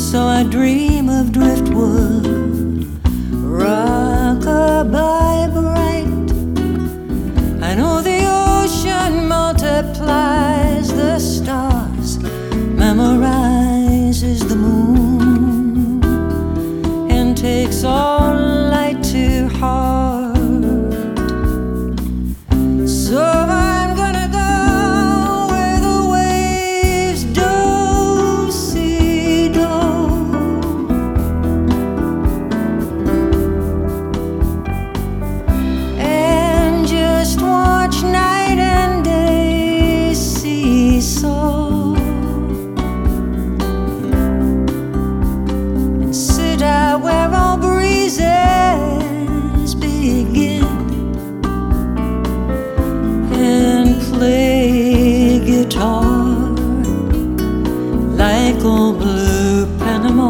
So I dream of driftwood, rockabye bright. I know the ocean multiplies the stars, memorizes the moon, and takes all light to heart. So I'm gonna go where the waves do-si-do, and just watch night and day seesaw, and sit out where all breezes begin, and play guitar like old blue Panama.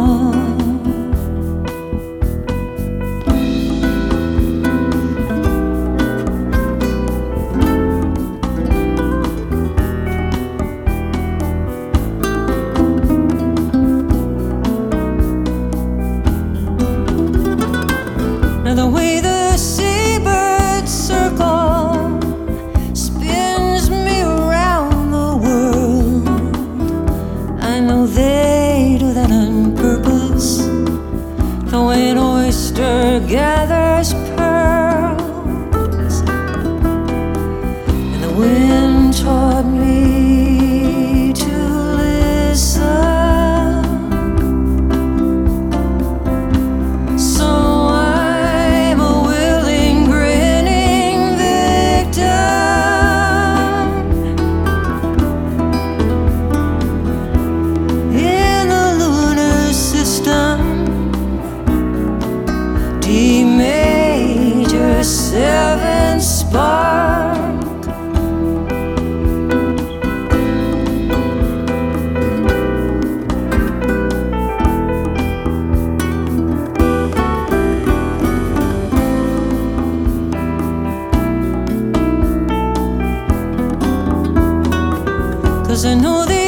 Now the way the seabirds circle spins me around the world. I know they do that on purpose, the way an oyster gathers pearls. And the wind taught me to listen, so I'm a willing, grinning victim in the lunar system. D major 7 spark. Cause I know the